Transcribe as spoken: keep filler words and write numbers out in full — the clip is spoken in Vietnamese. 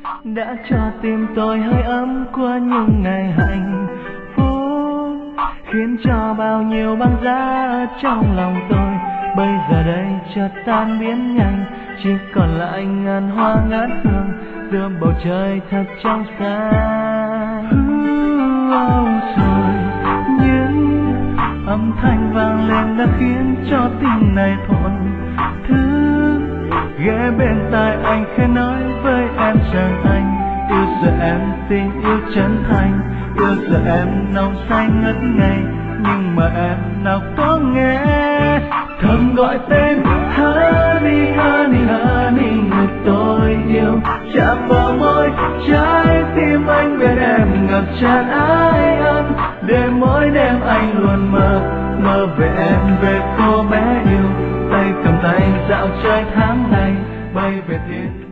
đã cho tim tôi hơi ấm qua những ngày hạnh phúc, khiến cho bao nhiêu băng giá ở trong lòng tôi bây giờ đây chợt tan biến nhanh, chỉ còn lại ngàn hoa ngát hương giữa bầu trời thật trong xanh. Rồi những âm thanh vang lên đã khiến cho tim này thổn thức, ghé bên tai anh khẽ nói với em rằng anh yêu giờ em tình yêu chân thành, yêu giờ em nồng say ngất ngây, nhưng mà em nào có nghe. Thầm gọi tên honey honey honey người tôi yêu, chạm vào môi trái tim anh bên em ngập tràn ái ân, để mỗi đêm anh luôn mơ mơ về em, về cô bé yêu, tay cầm tay dạo chơi tháng ngày bay về thiên.